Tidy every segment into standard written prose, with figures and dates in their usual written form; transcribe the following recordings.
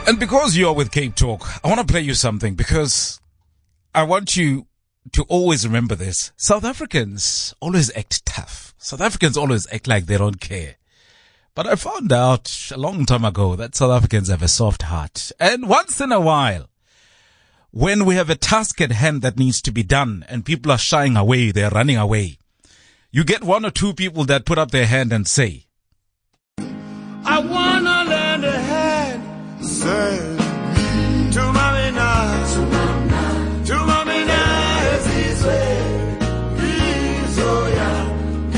And because you're with Cape Talk, I want to play you something because I want you to always remember this. South Africans always act tough. South Africans always act like they don't care. But I found out a long time ago that South Africans have a soft heart. And once in a while, when we have a task at hand that needs to be done and people are shying away, they're running away, you get one or two people that put up their hand and say, I wanna lend a hand, say, to mommy now, to mommy now, this way, please, oh yeah,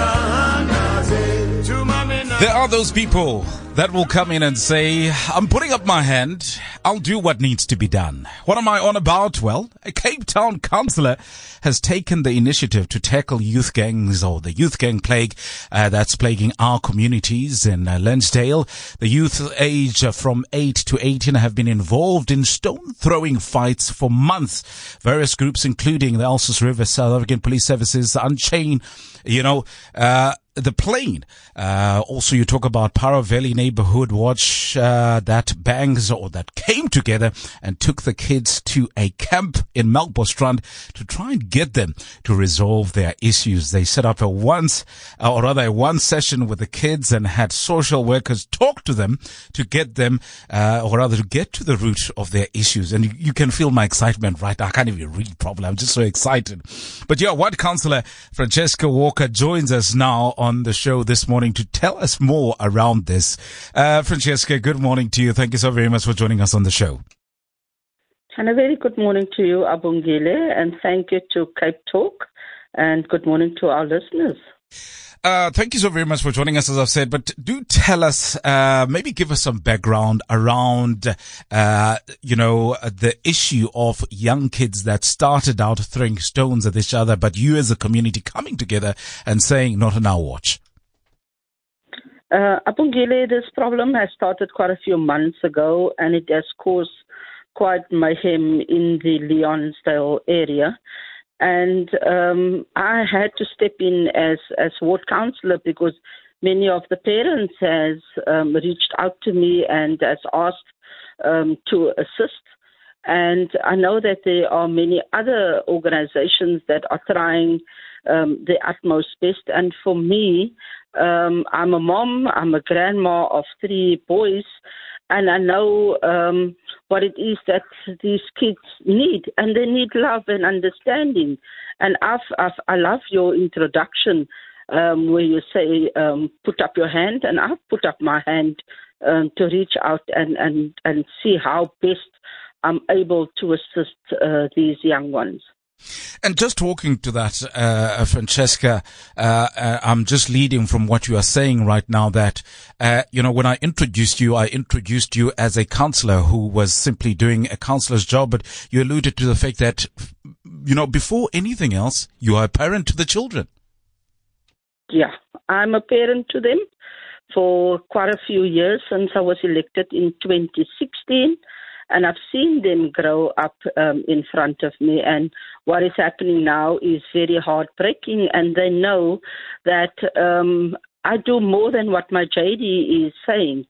to mommy now. There are those people that will come in and say, I'm putting up my hand. I'll do what needs to be done. What am I on about? Well, a Cape Town councillor has taken the initiative to tackle youth gangs or the youth gang plague that's plaguing our communities in Lansdale. The youth aged from 8 to 18 have been involved in stone-throwing fights for months. Various groups, including the Elsies River, South African Police Services, Unchained, the plane. Also, you talk about Para Valley Neighborhood Watch that bangs or that came together and took the kids to a camp in Melkbosstrand to try and get them to resolve their issues. They set up a one session with the kids and had social workers talk to them to get them, to get to the root of their issues. And you can feel my excitement, right? I can't even read properly. I'm just so excited. But yeah, Ward Councillor Francesca Walker joins us now on the show this morning to tell us more around this. Francesca, good morning to you. Thank you so very much for joining us on the show. And a very good morning to you, Abongile, and thank you to Cape Talk, and good morning to our listeners. Thank you so very much for joining us, as I've said, but do tell us, maybe give us some background around, the issue of young kids that started out throwing stones at each other, but you as a community coming together and saying, not on our watch. Apungile, this problem has started quite a few months ago, and it has caused quite mayhem in the Leonsdale area. And I had to step in as ward councillor because many of the parents has reached out to me and has asked to assist. And I know that there are many other organizations that are trying their utmost best. And for me, I'm a mom, I'm a grandma of 3 boys, and I know what it is that these kids need, and they need love and understanding. And I love your introduction where you say, put up your hand, and I've put up my hand to reach out and see how best I'm able to assist these young ones. And just talking to that, Francesca, I'm just leading from what you are saying right now that, when I introduced you as a councillor who was simply doing a councillor's job, but you alluded to the fact that, before anything else, you are a parent to the children. Yeah, I'm a parent to them for quite a few years since I was elected in 2016. And I've seen them grow up in front of me. And what is happening now is very heartbreaking. And they know that I do more than what my JD is saying,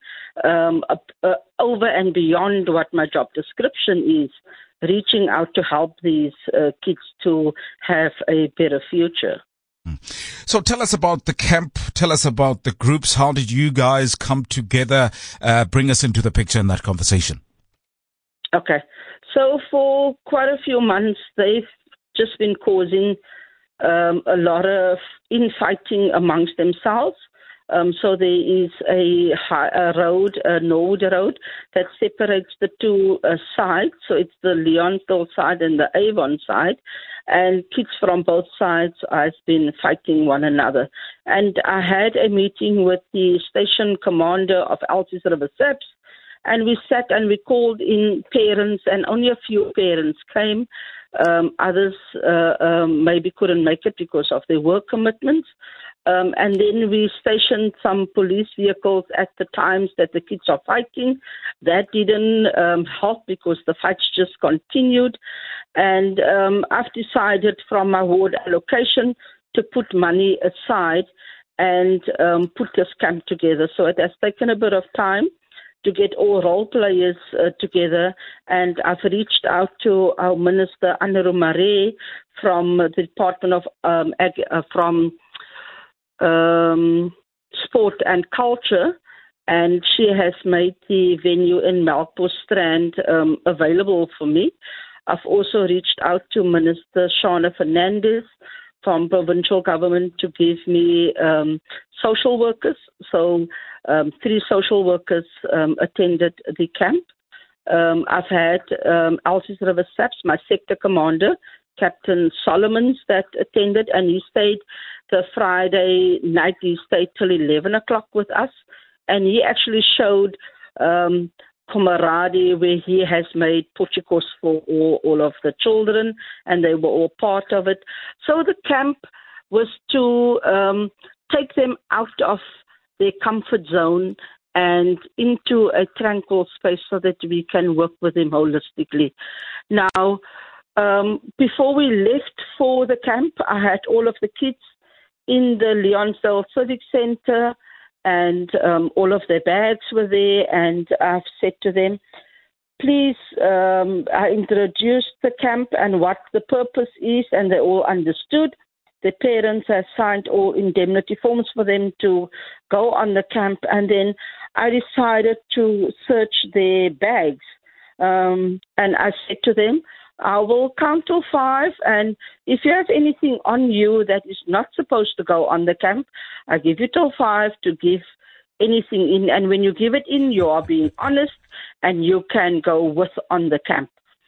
over and beyond what my job description is, reaching out to help these kids to have a better future. So tell us about the camp. Tell us about the groups. How did you guys come together? Bring us into the picture in that conversation. Okay, so for quite a few months, they've just been causing a lot of infighting amongst themselves. So there is a Norwood Road that separates the two sides. So it's the Leonsdale side and the Avon side. And kids from both sides have been fighting one another. And I had a meeting with the station commander of Elsies River SAPS. And we sat and we called in parents, and only a few parents came. Others maybe couldn't make it because of their work commitments. And then we stationed some police vehicles at the times that the kids are fighting. That didn't help because the fights just continued. And I've decided from my ward allocation to put money aside and put this camp together. So it has taken a bit of time to get all role players together. And I've reached out to our Minister, Anaru Mare, from the Department of Sport and Culture, and she has made the venue in Melkbos Strand available for me. I've also reached out to Minister Shana Fernandez from provincial government to give me social workers. So 3 social workers attended the camp. I've had Alces River SAPS, my sector commander, Captain Solomons, that attended, and he stayed the Friday night. He stayed till 11 o'clock with us, and he actually showed camaraderie, where he has made puchikos for all of the children, and they were all part of it. So the camp was to take them out of their comfort zone and into a tranquil space so that we can work with them holistically. Now, before we left for the camp, I had all of the kids in the Leonsdale Civic Center, and all of their bags were there, and I've said to them, please, I introduced the camp and what the purpose is, and they all understood. The parents have signed all indemnity forms for them to go on the camp, and then I decided to search their bags. And I said to them, I will count till 5, and if you have anything on you that is not supposed to go on the camp, I give you till 5 to give anything in, and when you give it in, you are being honest, and you can go with on the camp.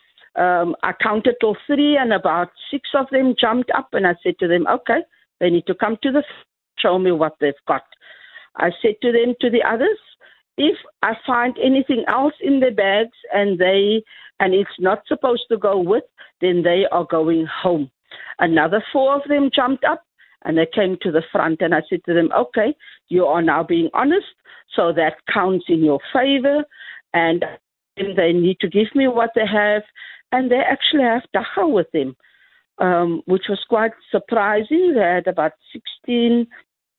I counted till 3, and about 6 of them jumped up, and I said to them, okay, they need to come to the show me what they've got. I said to them, to the others, if I find anything else in their bags and it's not supposed to go with, then they are going home. Another 4 of them jumped up and they came to the front, and I said to them, okay, you are now being honest, so that counts in your favor, and they need to give me what they have, and they actually have dacha with them, which was quite surprising. They had about 16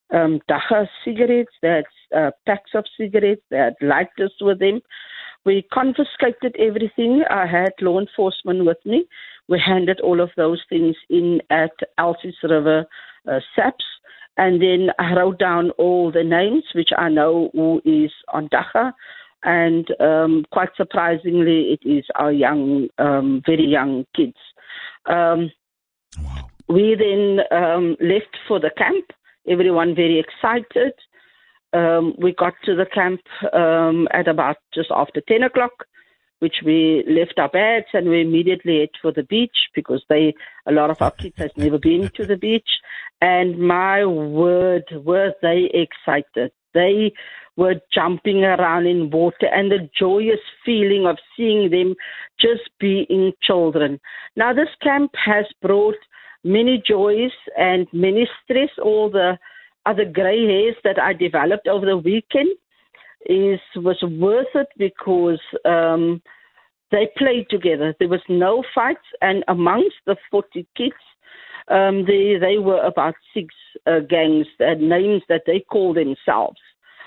dacha cigarettes, they had packs of cigarettes, they had lighters with them. We confiscated everything. I had law enforcement with me. We handed all of those things in at Alces River SAPS, and then I wrote down all the names, which I know who is on dacha, and quite surprisingly, it is our young, very young kids. Wow. We then left for the camp. Everyone very excited. We got to the camp at about just after 10 o'clock, which we left our bags and we immediately head for the beach, because a lot of our kids has never been to the beach. And my word, were they excited. They were jumping around in water, and the joyous feeling of seeing them just being children. Now, this camp has brought many joys and many stress. All the other gray hairs that I developed over the weekend was worth it, because they played together. There was no fights, and amongst the 40 kids, they were about 6 gangs, names that they call themselves.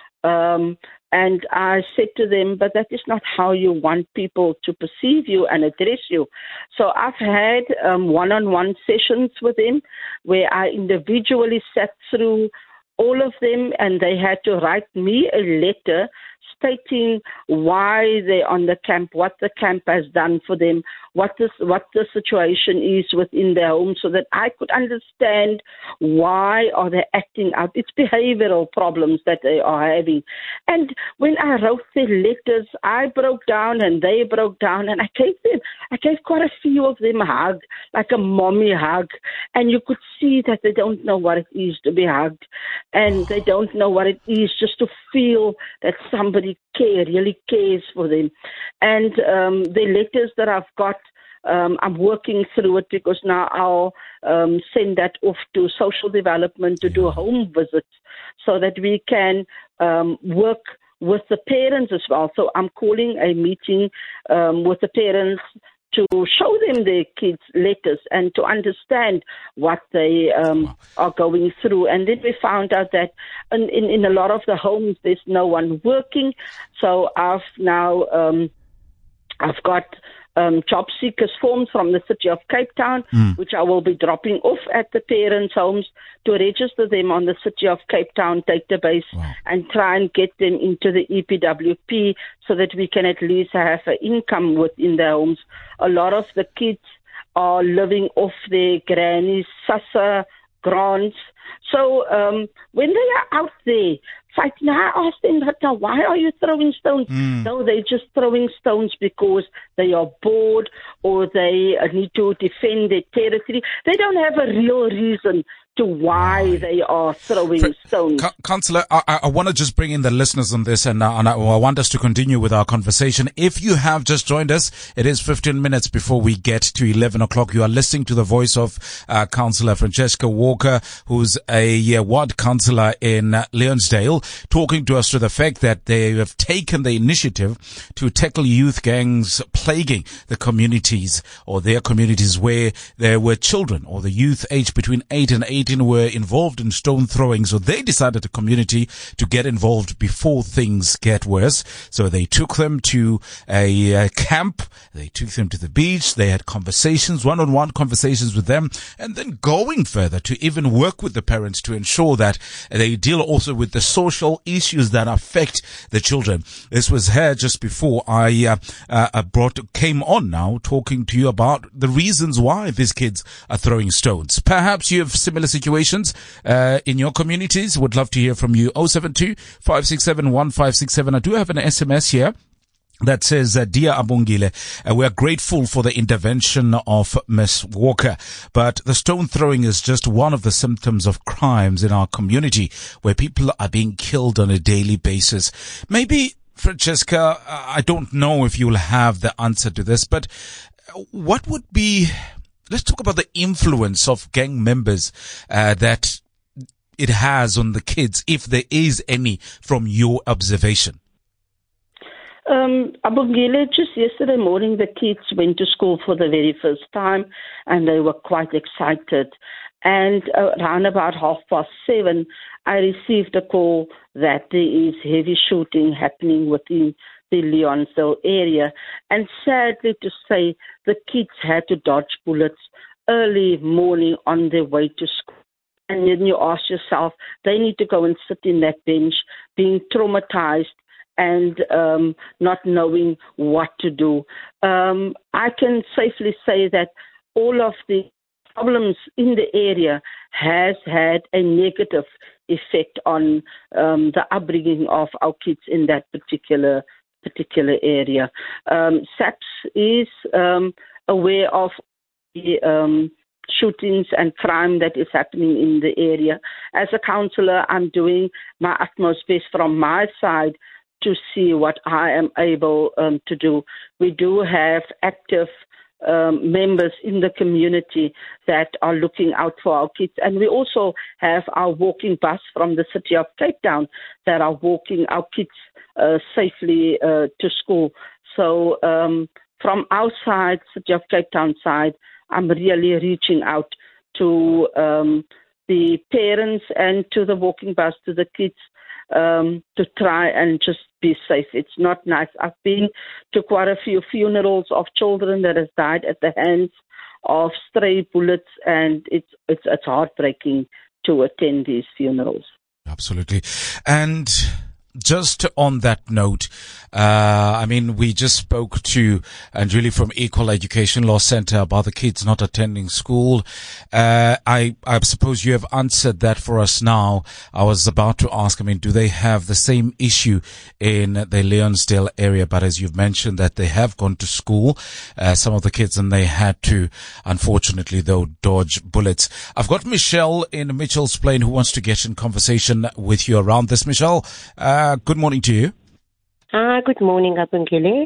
And I said to them, but that is not how you want people to perceive you and address you. So I've had one-on-one sessions with them where I individually sat through all of them, and they had to write me a letter stating why they're on the camp, what the camp has done for them, what the situation is within their home, so that I could understand why are they acting out. It's behavioral problems that they are having. And when I wrote their letters, I broke down and they broke down, and I gave quite a few of them a hug, like a mommy hug, and you could see that they don't know what it is to be hugged, and they don't know what it is just to feel that somebody really cares for them. And the letters that I've got, I'm working through it, because now I'll send that off to social development to do home visits, so that we can work with the parents as well. So I'm calling a meeting with the parents to show them their kids' letters and to understand what they are going through. And then we found out that in a lot of the homes, there's no one working. So I've now, I've got job seekers forms from the City of Cape Town, which I will be dropping off at the parents' homes to register them on the City of Cape Town database and try and get them into the EPWP so that we can at least have an income within their homes. A lot of the kids are living off their granny's SASSA grants. So when they are out there fighting, I ask them, why are you throwing stones? No, they're just throwing stones because they are bored or they need to defend their territory. They don't have a real reason to why they are throwing stones. Councillor, I want to just bring in the listeners on this, and I want us to continue with our conversation. If you have just joined us, it is 15 minutes before we get to 11 o'clock. You are listening to the voice of Councillor Francesca Walker, who's a ward councillor in Leonsdale, talking to us to the fact that they have taken the initiative to tackle youth gangs plaguing the communities or their communities where there were children or the youth aged between 8 and 18 were involved in stone throwing. So they decided, the community, to get involved before things get worse. So they took them to a camp. They took them to the beach. They had conversations, one-on-one conversations with them, and then going further to even work with the parents to ensure that they deal also with the social issues that affect the children. This was here just before I came on now talking to you about the reasons why these kids are throwing stones. Perhaps you have similar situations in your communities. Would love to hear from you. 072-567-1567. I do have an SMS here that says, Dear Abongile, we are grateful for the intervention of Miss Walker, but the stone throwing is just one of the symptoms of crimes in our community where people are being killed on a daily basis. Maybe, Francesca, I don't know if you'll have the answer to this, but what would be, let's talk about the influence of gang members that it has on the kids, if there is any, from your observation. Abongile, just yesterday morning, the kids went to school for the very first time and they were quite excited. And around about 7:30, I received a call that there is heavy shooting happening within the Leonsdale area. And sadly to say, the kids had to dodge bullets early morning on their way to school. And then you ask yourself, they need to go and sit in that bench being traumatized and not knowing what to do. I can safely say that all of the problems in the area has had a negative effect on the upbringing of our kids in that particular area. SAPS is aware of the shootings and crime that is happening in the area. As a councillor, I'm doing my utmost best from my side to see what I am able to do. We do have active members in the community that are looking out for our kids. And we also have our walking bus from the City of Cape Town that are walking our kids safely to school. So from our side, City of Cape Town side, I'm really reaching out to the parents and to the walking bus, to the kids, to try and just be safe. It's not nice. I've been to quite a few funerals of children that have died at the hands of stray bullets, and it's heartbreaking to attend these funerals. Absolutely. And just on that note, we just spoke to Julie from Equal Education Law Center about the kids not attending school. I suppose you have answered that for us now. I was about to ask, do they have the same issue in the Leonsdale area? But as you've mentioned that they have gone to school, some of the kids, and they had to, unfortunately though, dodge bullets. I've got Michelle in Mitchell's Plain who wants to get in conversation with you around this. Michelle, good morning to you. Good morning, Abongile.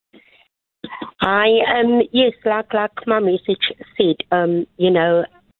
Yes, like my message said,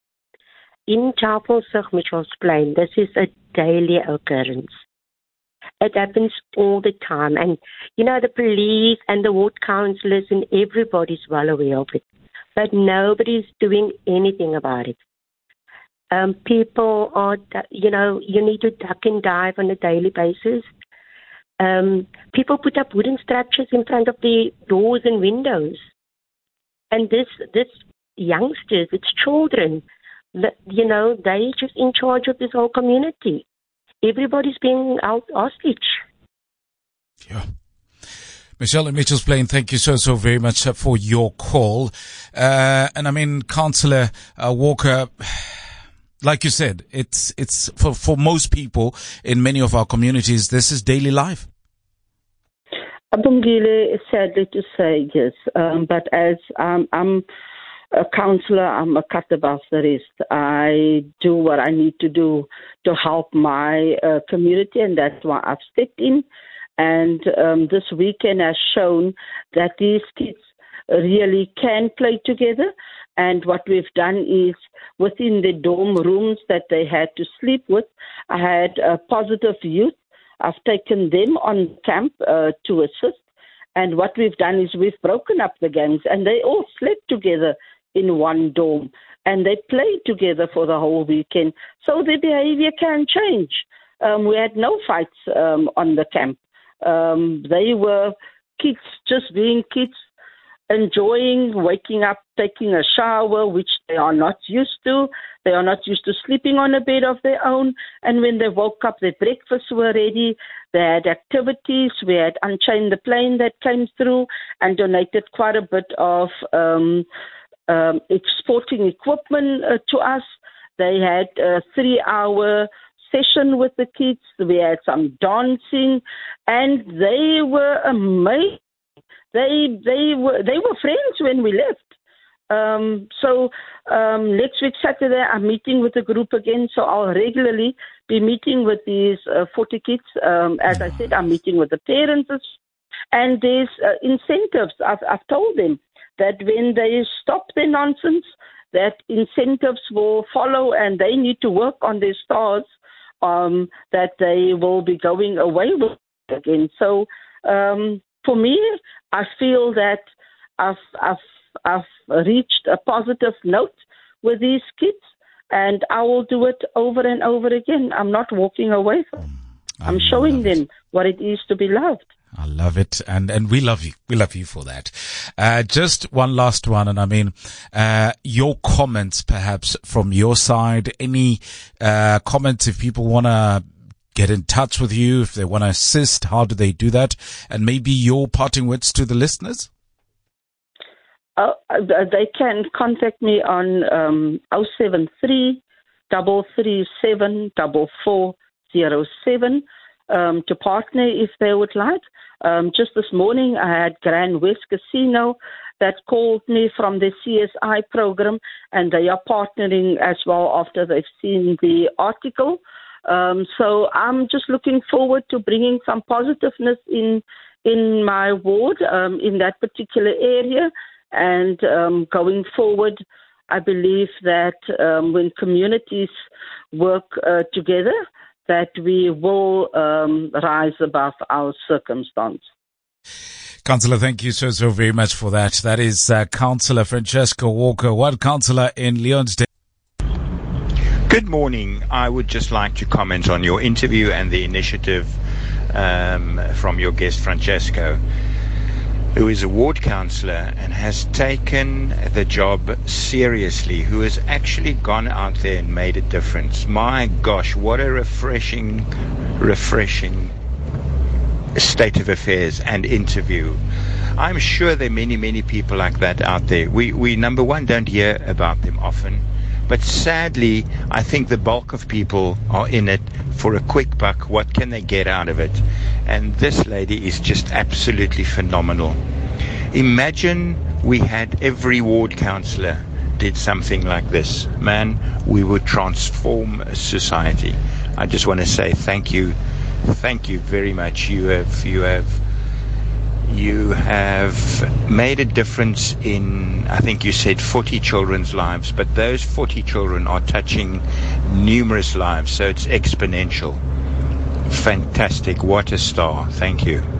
in Tafelsig, Mitchell's Plain, this is a daily occurrence. It happens all the time. And, the police and the ward councillors and everybody's well aware of it. But nobody's doing anything about it. People are, you need to duck and dive on a daily basis. People put up wooden structures in front of the doors and windows. And this youngsters, it's children, they just in charge of this whole community. Everybody's being out hostage. Yeah. Michelle and Mitchell's Plain, thank you so very much for your call. And I mean, Councillor Walker, like you said, it's for most people in many of our communities, this is daily life. Abungile, sadly to say, yes. But as I'm a councillor, I'm a cut above the rest. I do what I need to do to help my community, and that's why I've stepped in. And this weekend has shown that these kids really can play together. And what we've done is, within the dorm rooms that they had to sleep with, I had positive youth. I've taken them on camp to assist. And what we've done is we've broken up the gangs, and they all slept together in one dorm. And they played together for the whole weekend. So their behavior can change. We had no fights on the camp. They were kids just being kids, enjoying waking up, taking a shower, which they are not used to. They are not used to sleeping on a bed of their own. And when they woke up, their breakfasts were ready. They had activities. We had Unchained the Plane that came through and donated quite a bit of exporting equipment to us. They had a 3-hour session with the kids. We had some dancing, and they were amazing. They were friends when we left. So next week Saturday I'm meeting with the group again. So I'll regularly be meeting with these 40 kids. As I said, I'm meeting with the parents, and there's incentives. I've told them that when they stop their nonsense, that incentives will follow, and they need to work on their stars. That they will be going away with again. So for me, I feel that I've reached a positive note with these kids, and I will do it over and over again. I'm not walking away from them. I'm showing them what it is to be loved. I love it. And we love you. We love you for that. Just one last one. And I mean, your comments perhaps from your side, any, comments if people want to get in touch with you, if they want to assist, how do they do that? And maybe your parting words to the listeners? They can contact me on 073 337 4407 to partner if they would like. Just this morning, I had Grand West Casino that called me from the CSI program, and they are partnering as well after they've seen the article. So I'm just looking forward to bringing some positiveness in my ward, in that particular area. And going forward, I believe that when communities work together, that we will rise above our circumstance. Councillor, thank you so very much for that. That is Councillor Francesca Walker, Ward Councillor in Leonsdale. Good morning. I would just like to comment on your interview and the initiative from your guest Francesco, who is a ward councillor and has taken the job seriously, who has actually gone out there and made a difference. My gosh, what a refreshing state of affairs and interview. I'm sure there are many people like that out there. We number one, don't hear about them often. But sadly, I think the bulk of people are in it for a quick buck. What can they get out of it? And this lady is just absolutely phenomenal. Imagine we had every ward councillor did something like this. Man, we would transform society. I just want to say thank you. Thank you very much. You have made a difference in, I think you said 40 children's lives, but those 40 children are touching numerous lives, so it's exponential. Fantastic. What a star. Thank you.